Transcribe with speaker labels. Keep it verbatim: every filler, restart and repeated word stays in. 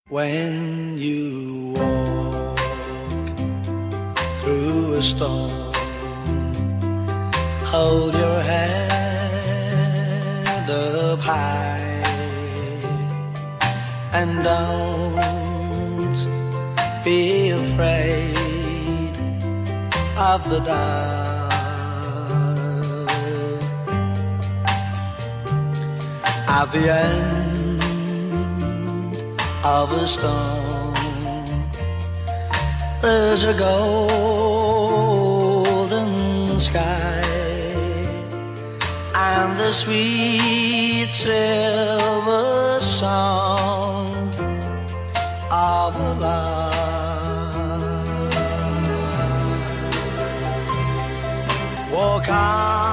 Speaker 1: When you walk through a storm, hold your head up high and don't be afraid of the dark. At the end of a storm, there's a golden sky and the sweet silver sound of a lark. Walk on